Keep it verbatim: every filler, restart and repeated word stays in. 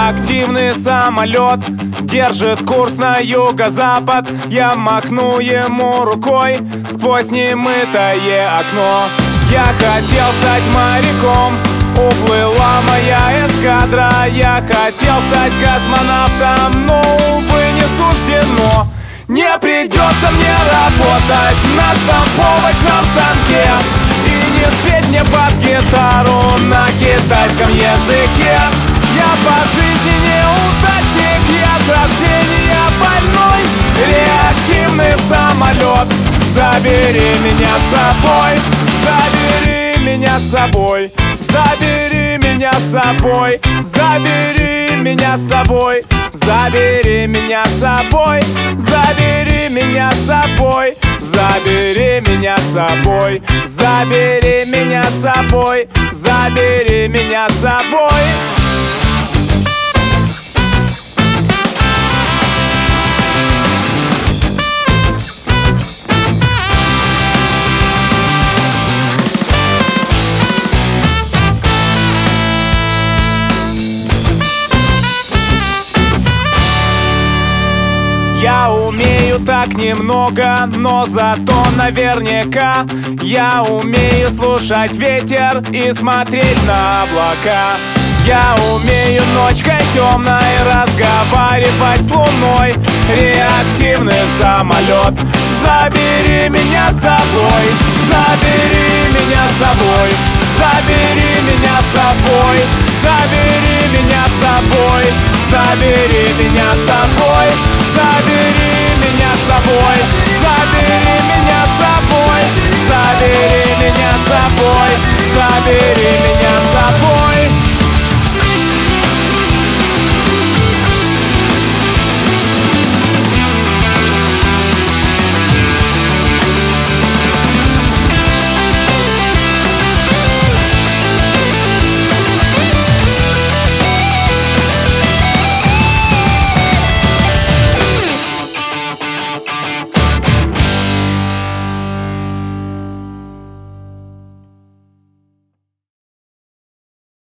Реактивный самолет держит курс на юго-запад. Я махну ему рукой сквозь немытое окно. Я хотел стать моряком, уплыла моя эскадра. Я хотел стать космонавтом, но, увы, не суждено. Не придется мне работать на штамповочном станке и не спеть мне под гитару на китайском языке. Я по жизни неудачник, я с рождения больной. Реактивный самолет, забери меня с собой, забери меня с собой, забери меня с собой, забери меня с собой, забери меня с собой, забери меня с собой, забери меня с собой, забери меня с собой, забери меня с собой. Я умею так немного, но зато наверняка я умею слушать ветер и смотреть на облака. Я умею ночкой темной разговаривать с луной. Реактивный самолет, забери меня с собой, забери меня с собой, забери меня с собой, забери меня с собой, забери меня с собой, забери меня с собой, забери меня с собой, забери меня с собой, забери меня.